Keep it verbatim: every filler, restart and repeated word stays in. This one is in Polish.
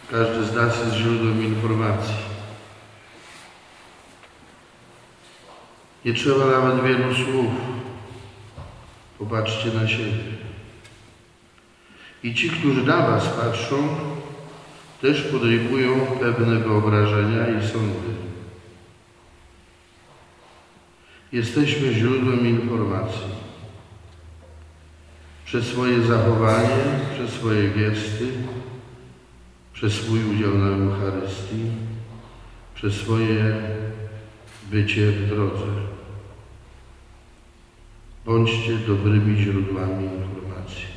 Każdy z nas jest źródłem informacji. Nie trzeba nawet wielu słów. Popatrzcie na siebie. I ci, którzy na was patrzą, też podejmują pewne wyobrażenia i sądy. Jesteśmy źródłem informacji. Przez swoje zachowanie, przez swoje gesty, przez swój udział na Eucharystii, przez swoje bycie w drodze. Bądźcie dobrymi źródłami informacji.